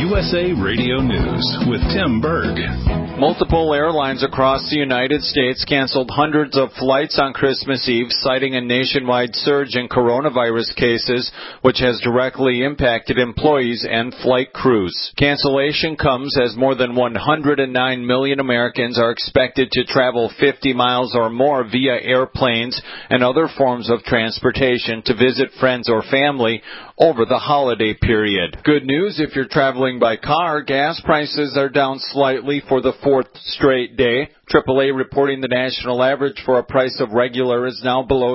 USA Radio News with Tim Berg. Multiple airlines across the United States canceled hundreds of flights on Christmas Eve, citing a nationwide surge in coronavirus cases, which has directly impacted employees and flight crews. Cancellation comes as more than 109 million Americans are expected to travel 50 miles or more via airplanes and other forms of transportation to visit friends or family over the holiday period. Good news if you're traveling by car. Gas prices are down slightly for the fourth straight day. AAA reporting the national average for a price of regular is now below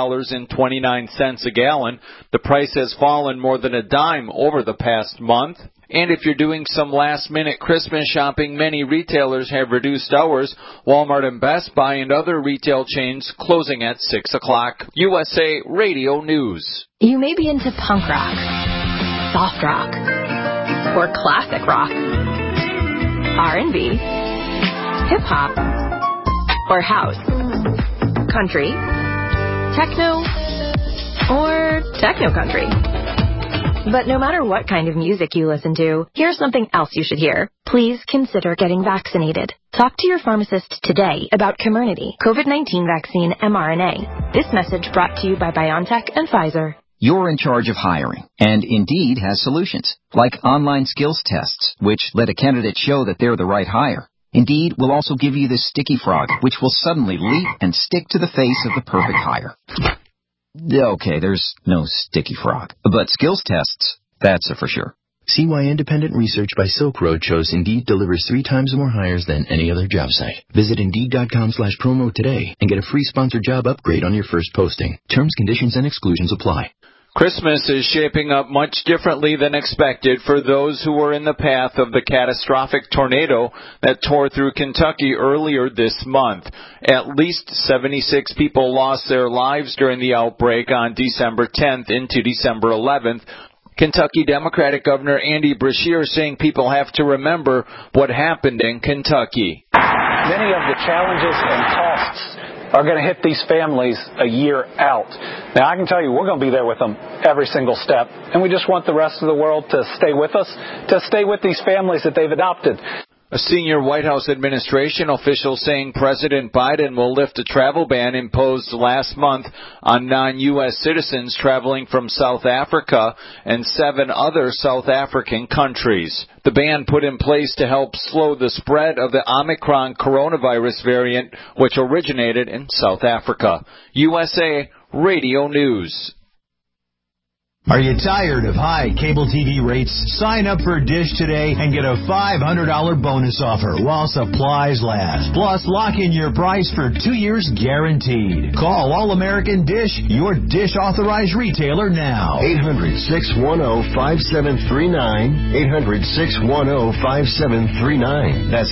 $3.29 a gallon. The price has fallen more than a dime over the past month. And if you're doing some last-minute Christmas shopping, many retailers have reduced hours. Walmart and Best Buy and other retail chains closing at 6 o'clock. USA Radio News. You may be into punk rock, soft rock, or classic rock, R&B, hip-hop, or house, country, techno, or techno-country. But no matter what kind of music you listen to, here's something else you should hear. Please consider getting vaccinated. Talk to your pharmacist today about Comirnaty, COVID-19 vaccine mRNA. This message brought to you by BioNTech and Pfizer. You're in charge of hiring, and Indeed has solutions, like online skills tests, which let a candidate show that they're the right hire. Indeed will also give you this sticky frog, which will suddenly leap and stick to the face of the perfect hire. Okay, there's no sticky frog, but skills tests, that's a for sure. See why independent research by Silk Road shows Indeed delivers 3 times more hires than any other job site. Visit Indeed.com/promo today and get a free sponsored job upgrade on your first posting. Terms, conditions, and exclusions apply. Christmas is shaping up much differently than expected for those who were in the path of the catastrophic tornado that tore through Kentucky earlier this month. At least 76 people lost their lives during the outbreak on December 10th into December 11th. Kentucky Democratic Governor Andy Beshear saying people have to remember what happened in Kentucky. Many of the challenges and costs are going to hit these families a year out. Now, I can tell you we're going to be there with them every single step, and we just want the rest of the world to stay with us, to stay with these families that they've adopted. A senior White House administration official saying President Biden will lift a travel ban imposed last month on non-U.S. citizens traveling from South Africa and 7 other South African countries. The ban put in place to help slow the spread of the Omicron coronavirus variant, which originated in South Africa. USA Radio News. Are you tired of high cable TV rates? Sign up for Dish today and get a $500 bonus offer while supplies last. Plus, lock in your price for 2 years guaranteed. Call All-American Dish, your Dish authorized retailer now. 800-610-5739. 800-610-5739. That's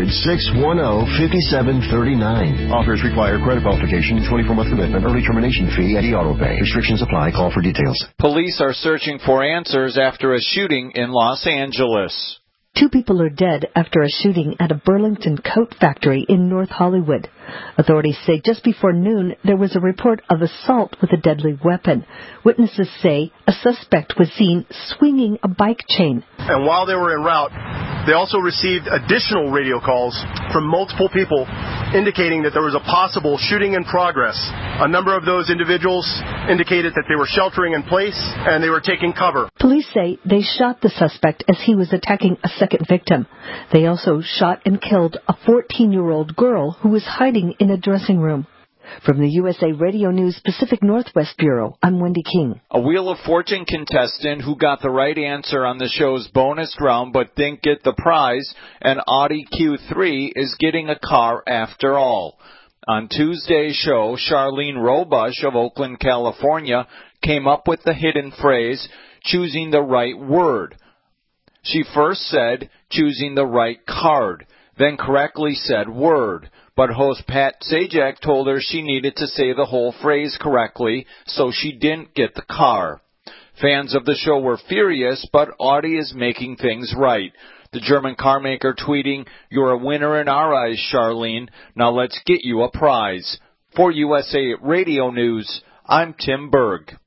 800-610-5739. Offers require credit qualification, 24-month commitment, early termination fee, and auto pay. Restrictions apply. Call for details. Police are searching for answers after a shooting in Los Angeles. 2 people are dead after a shooting at a Burlington coat factory in North Hollywood. Authorities say just before noon there was a report of assault with a deadly weapon. Witnesses say a suspect was seen swinging a bike chain. And while they were en route, they also received additional radio calls from multiple people indicating that there was a possible shooting in progress. A number of those individuals indicated that they were sheltering in place and they were taking cover. Police say they shot the suspect as he was attacking a second victim. They also shot and killed a 14-year-old girl who was hiding in a dressing room. From the USA Radio News Pacific Northwest Bureau, I'm Wendy King. A Wheel of Fortune contestant who got the right answer on the show's bonus round but didn't get the prize, an Audi Q3, is getting a car after all. On Tuesday's show, Charlene Robush of Oakland, California, came up with the hidden phrase, choosing the right word. She first said, choosing the right card, then correctly said word. But host Pat Sajak told her she needed to say the whole phrase correctly, so she didn't get the car. Fans of the show were furious, but Audi is making things right. The German car maker tweeting, "You're a winner in our eyes, Charlene. Now let's get you a prize." For USA Radio News, I'm Tim Berg.